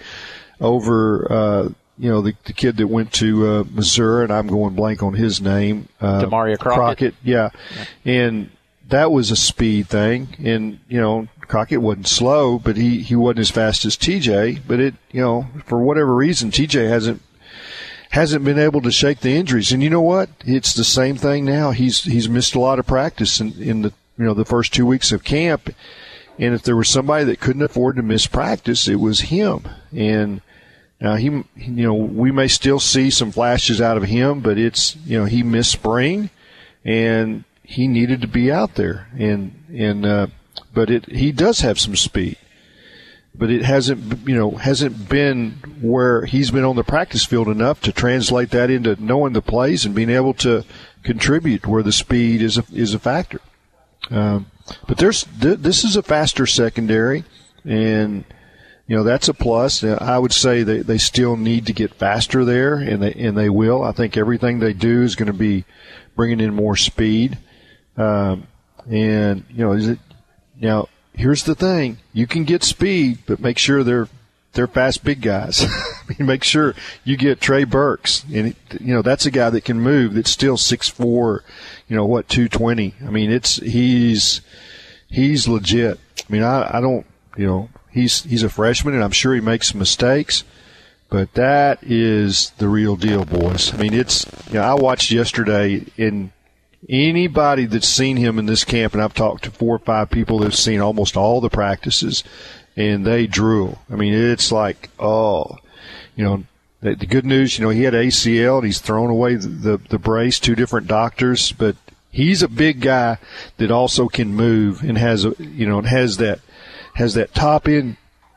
over, uh, you know, the, the kid that went to uh, Missouri, and I'm going blank on his name. Uh, Demaria Crockett. Crockett, yeah. yeah. And that was a speed thing. And, you know, Crockett wasn't slow, but he, he wasn't as fast as T J. But it, you know, for whatever reason, T J hasn't hasn't been able to shake the injuries. And you know what? It's the same thing now. He's he's missed a lot of practice in, in the you know the first two weeks of camp. And if there was somebody that couldn't afford to miss practice, it was him. And now he, you know, we may still see some flashes out of him, but it's, you know, he missed spring, and he needed to be out there. And and uh, but it he does have some speed, but it hasn't, you know, hasn't been where he's been on the practice field enough to translate that into knowing the plays and being able to contribute where the speed is a, is a factor. Um, but there's th- this is a faster secondary, and you know that's a plus. I would say they, they still need to get faster there, and they and they will. I think everything they do is going to be bringing in more speed. Um, and you know, is it now? Here's the thing: you can get speed, but make sure they're they're fast, big guys. I mean, make sure you get Trey Burks, and it, you know that's a guy that can move. That's still six four, you know what, two twenty. I mean, it's he's he's legit. I mean, I I don't you know he's he's a freshman, and I'm sure he makes some mistakes, but that is the real deal, boys. I mean, it's you know I watched yesterday, and anybody that's seen him in this camp, and I've talked to four or five people that've seen almost all the practices, and they drool. I mean, it's like, oh, you know, the, the good news, you know, he had A C L and he's thrown away the, the, the brace, two different doctors, but he's a big guy that also can move and has, a, you know, has that, has that top end,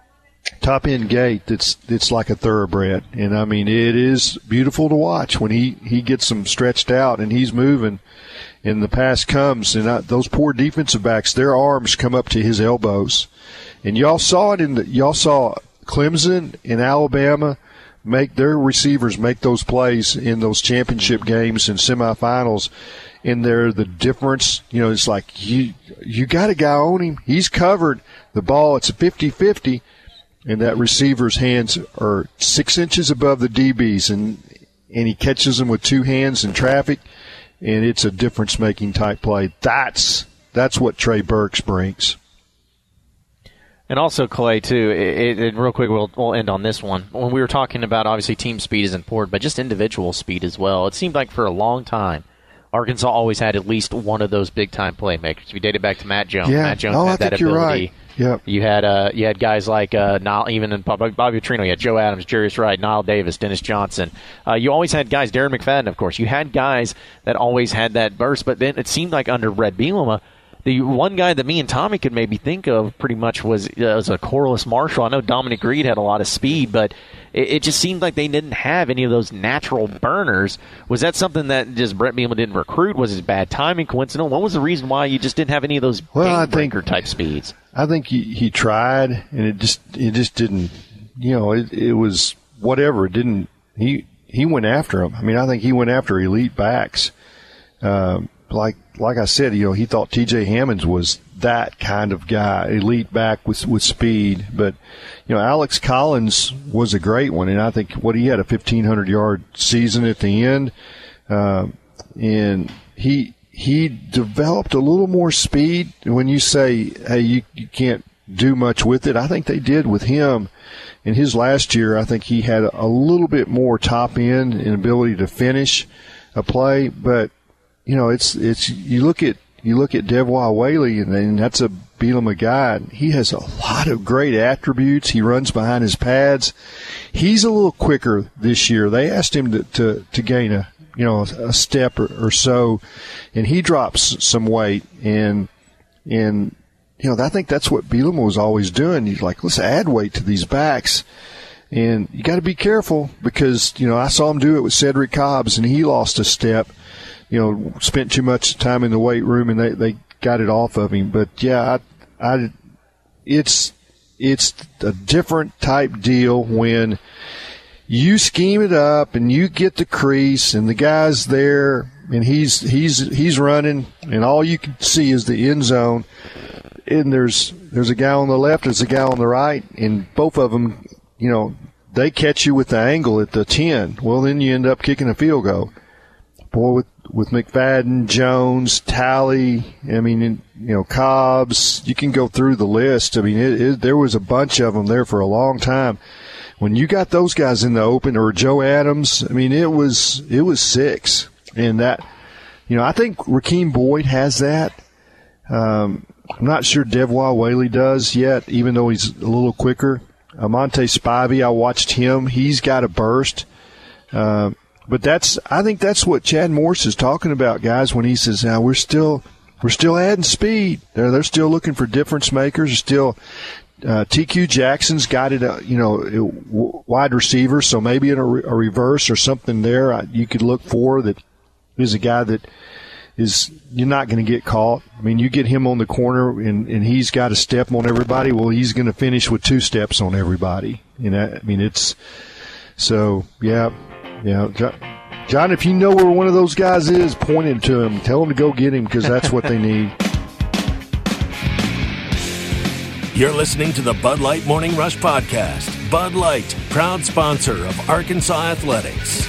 top end gait that's, that's like a thoroughbred. And I mean, it is beautiful to watch when he, he gets them stretched out and he's moving and the pass comes, and I, those poor defensive backs, their arms come up to his elbows. And y'all saw it in the, y'all saw Clemson and Alabama make their receivers make those plays in those championship games and semifinals. And they're the difference, you know, it's like you, you got a guy on him. He's covered the ball. It's a fifty-fifty, and that receiver's hands are six inches above the D B's, and, and he catches them with two hands in traffic, and it's a difference making type play. That's, that's what Trey Burks brings. And also, Clay, too, it, it, real quick, we'll, we'll end on this one. When we were talking about, obviously, team speed is important, but just individual speed as well. It seemed like for a long time, Arkansas always had at least one of those big-time playmakers. If you date it back to Matt Jones, yeah. Matt Jones oh, had I that think ability. You're right. Yep. You had uh, you had guys like uh, Nile, even in Bobby Petrino, you had Joe Adams, Jarius Wright, Nile Davis, Dennis Johnson. Uh, you always had guys, Darren McFadden, of course. You had guys that always had that burst, but then it seemed like under Red Bielema, the one guy that me and Tommy could maybe think of pretty much was, uh, was a Corliss Marshall. I know Dominic Reed had a lot of speed, but it, it just seemed like they didn't have any of those natural burners. Was that something that just Brett Bielema didn't recruit? Was it bad timing, coincidental? What was the reason why you just didn't have any of those well, game I think, breaker type speeds? I think he, he tried, and it just it just didn't. You know, it, it was whatever. It didn't. He he went after him. I mean, I think he went after elite backs. Um, like like I said, you know, he thought T J Hammonds was that kind of guy, elite back with with speed. But you know, Alex Collins was a great one, and I think what he had a fifteen hundred yard season at the end, um, and he he developed a little more speed. When you say, hey, you, you can't do much with it, I think they did with him. In his last year, I think he had a little bit more top end and ability to finish a play, but you know, it's it's you look at you look at Devois Whaley, and, and that's a Bielema guy. He has a lot of great attributes. He runs behind his pads. He's a little quicker this year. They asked him to to, to gain a you know a step or, or so, and he drops some weight. And and you know I think that's what Bielema was always doing. He's like, let's add weight to these backs. And you got to be careful because you know I saw him do it with Cedric Cobbs, and he lost a step. You know, spent too much time in the weight room, and they, they got it off of him. But yeah, I, I, it's it's a different type deal when you scheme it up and you get the crease, and the guy's there, and he's he's he's running, and all you can see is the end zone, and there's there's a guy on the left, there's a guy on the right, and both of them, you know, they catch you with the angle at the ten. Well, then you end up kicking a field goal. boy, with, with McFadden, Jones, Talley, I mean, and, you know, Cobbs, you can go through the list. I mean, it, it, there was a bunch of them there for a long time. When you got those guys in the open, or Joe Adams, I mean, it was it was six. And that, you know, I think Rakeem Boyd has that. Um, I'm not sure Devois Whaley does yet, even though he's a little quicker. Uh, Monte Spivey, I watched him. He's got a burst. Uh, but that's, I think that's what Chad Morris is talking about, guys, when he says, now we're still, we're still adding speed. They're, they're still looking for difference makers. They're still, uh, T Q Jackson's got it, uh, you know, wide receiver. So maybe in a, re- a reverse or something there, uh, you could look for that is a guy that is, you're not going to get caught. I mean, you get him on the corner and, and he's got a step on everybody. Well, he's going to finish with two steps on everybody. You know, I mean, it's so, yeah, yeah. John, if you know where one of those guys is, point him to him. Tell him to go get him because that's what they need. You're listening to the Bud Light Morning Rush Podcast. Bud Light, proud sponsor of Arkansas Athletics.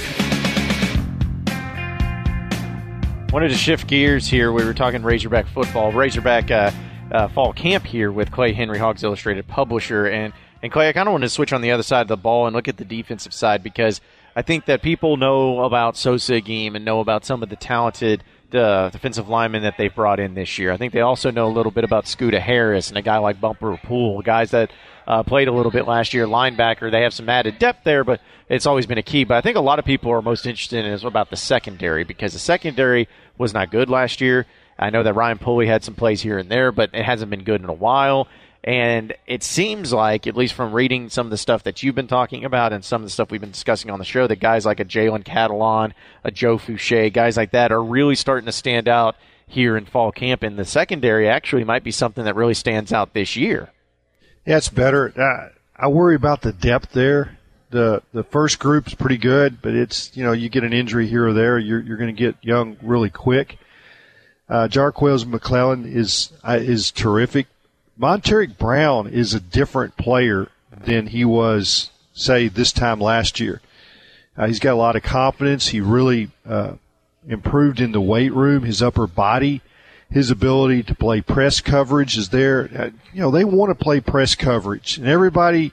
Wanted to shift gears here. We were talking Razorback football, Razorback uh, uh, fall camp here with Clay Henry, Hogs Illustrated publisher. And, and Clay, I kind of want to switch on the other side of the ball and look at the defensive side because I think that people know about Sosa Agim and know about some of the talented uh, defensive linemen that they brought in this year. I think they also know a little bit about Scooter Harris and a guy like Bumper Poole, guys that uh, played a little bit last year, linebacker. They have some added depth there, but it's always been a key. But I think a lot of people are most interested in is about the secondary because the secondary was not good last year. I know that Ryan Pulley had some plays here and there, but it hasn't been good in a while. And it seems like, at least from reading some of the stuff that you've been talking about and some of the stuff we've been discussing on the show, that guys like a Jalen Catalon, a Joe Fouché, guys like that are really starting to stand out here in fall camp. And the secondary actually might be something that really stands out this year. Yeah, it's better. Uh, I worry about the depth there. The the first group's pretty good, but it's, you know, you get an injury here or there, you're you're going to get young really quick. Uh, Jarquez McClellan is uh, is terrific. Monteric Brown is a different player than he was, say, this time last year. Uh, he's got a lot of confidence. He really uh, improved in the weight room. His upper body, his ability to play press coverage is there. Uh, you know, they want to play press coverage, and everybody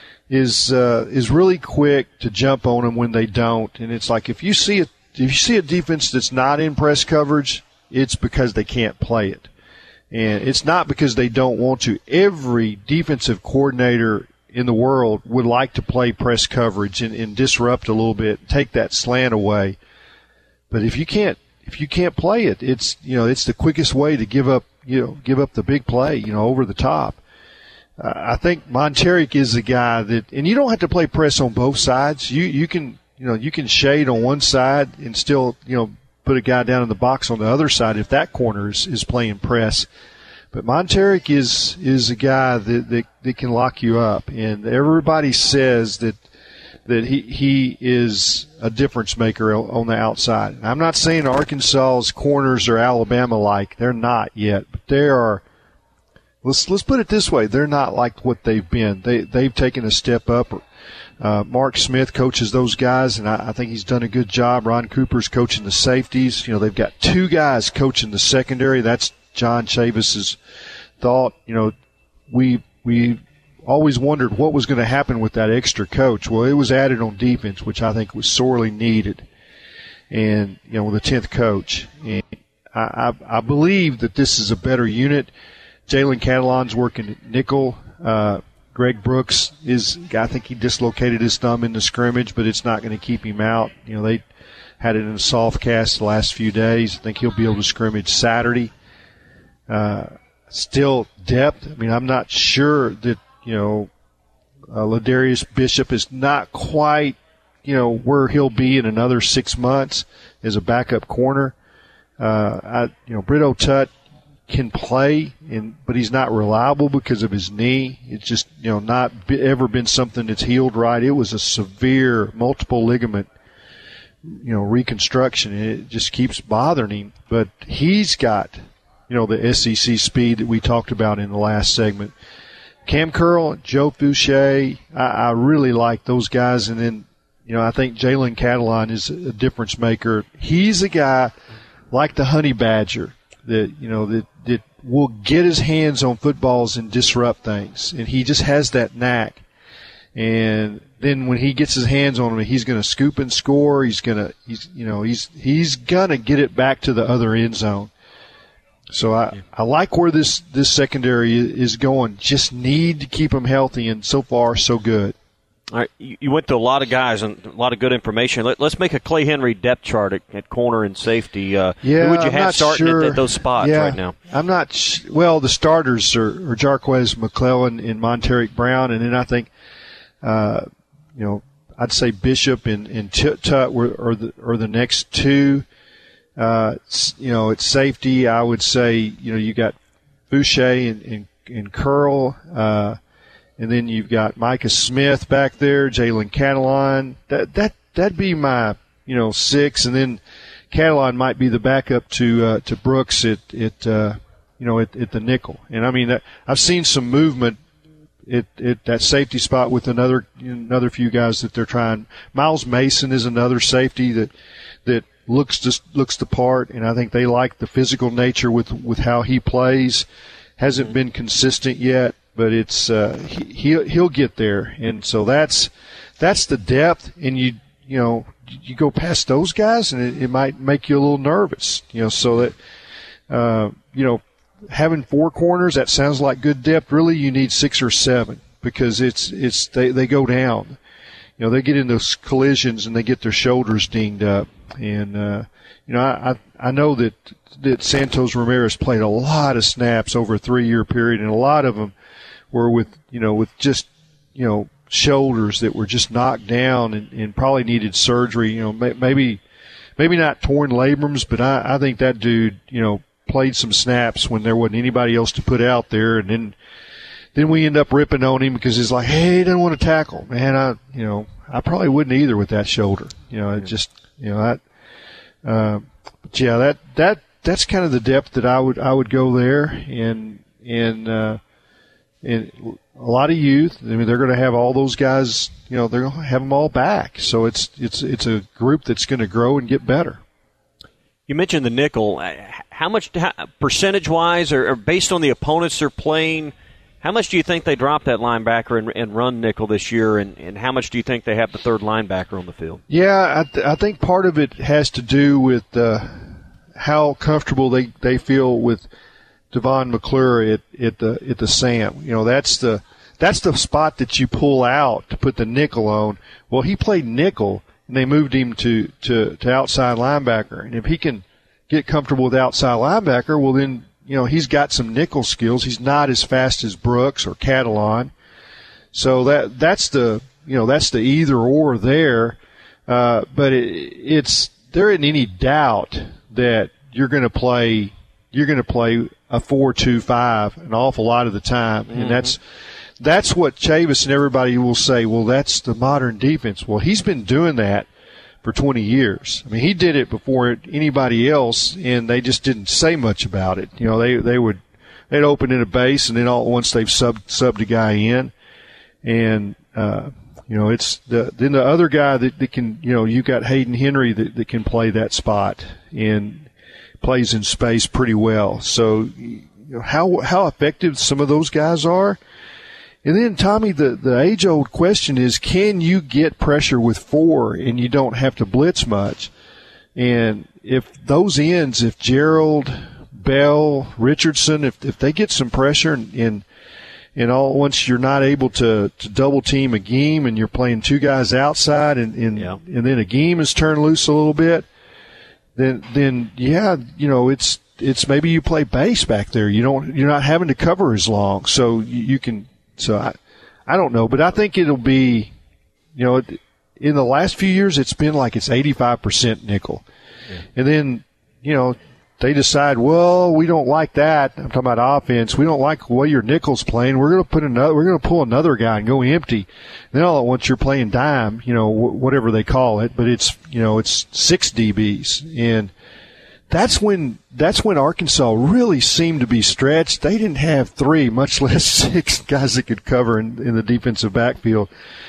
is uh, is really quick to jump on them when they don't. And it's like if you see a if you see a defense that's not in press coverage, it's because they can't play it. And it's not because they don't want to. Every defensive coordinator in the world would like to play press coverage and, and disrupt a little bit, take that slant away. But if you can't, if you can't play it, it's, you know, it's the quickest way to give up, you know, give up the big play, you know, over the top. Uh, I think Monteric is the guy that, and you don't have to play press on both sides. You, you can, you know, you can shade on one side and still, you know, put a guy down in the box on the other side if that corner is, is playing press. But Monteric is is a guy that, that, that can lock you up. And everybody says that that he he is a difference maker on the outside. And I'm not saying Arkansas's corners are Alabama-like. They're not yet. But they are, let's let's put it this way, they're not like what they've been. They, they've taken a step up. Uh, Mark Smith coaches those guys, and I, I think he's done a good job. Ron Cooper's coaching the safeties. You know, they've got two guys coaching the secondary. That's John Chavis's thought. You know, we we always wondered what was going to happen with that extra coach. Well, it was added on defense, which I think was sorely needed. And, you know, with the tenth coach. And I, I, I believe that this is a better unit. Jalen Catalon's working at nickel. Uh, Greg Brooks is, I think he dislocated his thumb in the scrimmage, but it's not going to keep him out. You know, they had it in a soft cast the last few days. I think he'll be able to scrimmage Saturday. Uh, still depth. I mean, I'm not sure that, you know, uh, Ladarius Bishop is not quite, you know, where he'll be in another six months as a backup corner. Uh, I, you know, Brito Tutt can play, and but he's not reliable because of his knee. It's just, you know, not be, ever been something that's healed right. It was a severe multiple ligament, you know, reconstruction, and it just keeps bothering him. But he's got, you know, the S E C speed that we talked about in the last segment. Cam Curl, Joe Fouché, I, I really like those guys. And then, you know, I think Jalen Catalon is a difference maker. He's a guy like the Honey Badger that, you know, that, that will get his hands on footballs and disrupt things. And he just has that knack. And then when he gets his hands on them, he's going to scoop and score. He's going to, he's, you know, he's, he's going to get it back to the other end zone. So I, yeah. I like where this, this secondary is going. Just need to keep them healthy, and so far, so good. All right, you went to a lot of guys and a lot of good information. Let, let's make a Clay Henry depth chart at, at corner and safety. Uh, yeah, who would you I'm have starting sure. at, at those spots yeah, right now? I'm not sh- – well, the starters are, are Jarquez McClellan and Monteric Brown, and then I think, uh, you know, I'd say Bishop and, and Tut were, are, the, are the next two. Uh, you know, at safety, I would say, you know, you got Boucher and, and, and Curl, uh, and then you've got Micah Smith back there, Jalen Catalon. That that that'd be my, you know, six, and then Catalon might be the backup to uh, to Brooks at at uh, you know at, at the nickel. And I mean, that, I've seen some movement at, at that safety spot with another you know, another few guys that they're trying. Miles Mason is another safety that that looks just looks the part, and I think they like the physical nature with with how he plays. Hasn't been consistent yet, but it's uh, he he'll, he'll get there, and so that's that's the depth. And you you know you go past those guys, and it, it might make you a little nervous. You know, so that uh, you know having four corners, that sounds like good depth. Really, you need six or seven because it's it's they they go down. You know, they get in those collisions and they get their shoulders dinged up, and uh, you know I I, I know that. that Santos Ramirez played a lot of snaps over a three-year period, and a lot of them were with, you know, with just, you know, shoulders that were just knocked down and, and probably needed surgery. You know, maybe, maybe not torn labrums, but I, I think that dude, you know, played some snaps when there wasn't anybody else to put out there, and then, then we end up ripping on him because he's like, hey, he doesn't want to tackle, man. I, you know, I probably wouldn't either with that shoulder. You know, it just, you know, that, uh, but yeah, that, that, that's kind of the depth that I would I would go there, and and uh, and a lot of youth. I mean, they're going to have all those guys. You know, they're going to have them all back. So it's it's it's a group that's going to grow and get better. You mentioned the nickel. How much percentage wise, or, or based on the opponents they're playing, how much do you think they drop that linebacker and, and run nickel this year, and, and how much do you think they have the third linebacker on the field? Yeah, I, th- I think part of it has to do with. Uh, how comfortable they, they feel with Devon McClure at, at the at the Sam. You know, that's the that's the spot that you pull out to put the nickel on. Well, he played nickel, and they moved him to, to, to outside linebacker. And if he can get comfortable with outside linebacker, well then, you know, he's got some nickel skills. He's not as fast as Brooks or Catalon. So that that's the you know, that's the either or there. Uh, but it, it's there isn't any doubt that you're going to play you're going to play a four two five an awful lot of the time, mm-hmm. and that's that's what Chavis and everybody will say. Well, that's the modern defense. Well, he's been doing that for twenty years. I mean, he did it before anybody else, and they just didn't say much about it. You know, they they would they'd open in a base, and then all at once they've subbed subbed a guy in, and uh, you know, it's the then the other guy that, that can, you know, you got Hayden Henry that, that can play that spot and plays in space pretty well. So, you know, how how effective some of those guys are. And then, Tommy, the, the age-old question is, can you get pressure with four and you don't have to blitz much? And if those ends, if Gerald, Bell, Richardson, if if they get some pressure and, and And all once you're not able to, to double team a game, and you're playing two guys outside, and and, yeah. and then a game is turned loose a little bit, then then yeah, you know, it's it's maybe you play base back there. You don't you're not having to cover as long, so you, you can. So I I don't know, but I think it'll be, you know, in the last few years it's been like it's eighty-five percent nickel, yeah. and then you know. They decide, well, we don't like that. I'm talking about offense. We don't like the way your nickel's playing. We're going to put another. We're going to pull another guy and go empty. And then all at once you're playing dime, you know, wh- whatever they call it. But it's, you know, it's six D Bs, and that's when that's when Arkansas really seemed to be stretched. They didn't have three, much less six guys that could cover in, in the defensive backfield.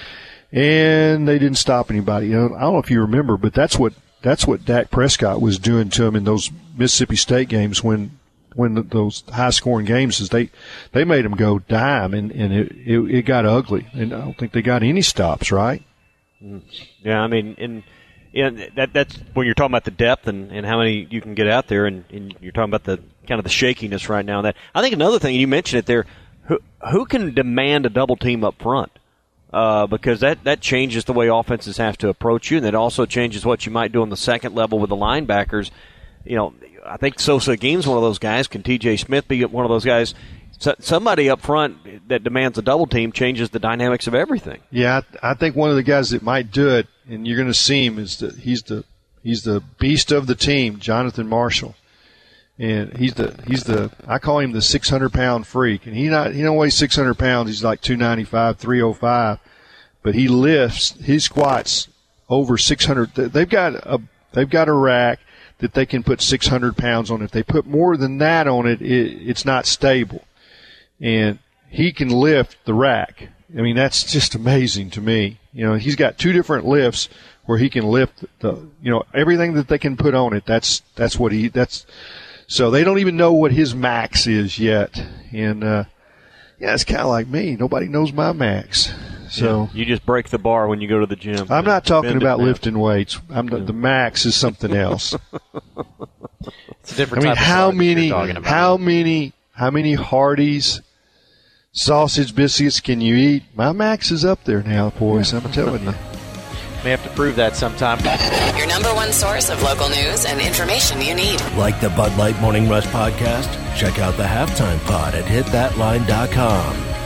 and they didn't stop anybody. You know, I don't know if you remember, but that's what that's what Dak Prescott was doing to him in those Mississippi State games when when the, those high scoring games is they they made him go dime, and and it, it it got ugly, and I don't think they got any stops, right? Yeah, I mean, and yeah, that that's when you're talking about the depth and, and how many you can get out there, and, and you're talking about the kind of the shakiness right now. That I think another thing, you mentioned it there, who who can demand a double team up front? Uh, because that, that changes the way offenses have to approach you, and it also changes what you might do on the second level with the linebackers. You know, I think Sosa Game's one of those guys. Can T J Smith be one of those guys? So, somebody up front that demands a double team changes the dynamics of everything. Yeah, I, I think one of the guys that might do it, and you're going to see him, is that he's the he's the beast of the team, Jonathan Marshall. And he's the he's the I call him the six hundred pound freak, and he not he don't weigh six hundred pounds. He's like two ninety-five, three oh five, but he lifts his squats over six hundred. They've got a they've got a rack that they can put six hundred pounds on. If they put more than that on it, it it's not stable, and he can lift the rack. I mean, that's just amazing to me. You know, he's got two different lifts where he can lift the you know everything that they can put on it. That's that's what he that's. So they don't even know what his max is yet. And, uh, yeah, it's kind of like me. Nobody knows my max. So yeah, you just break the bar when you go to the gym. I'm not talking about lifting weights. I'm the, the max is something else. It's a different I mean, type how of many, you're talking about. how many, how many Hardee's sausage biscuits can you eat? My max is up there now, boys. I'm telling you. May have to prove that sometime. Your number one source of local news and information you need. Like the Bud Light Morning Rush podcast? Check out the Halftime Pod at hit that line dot com.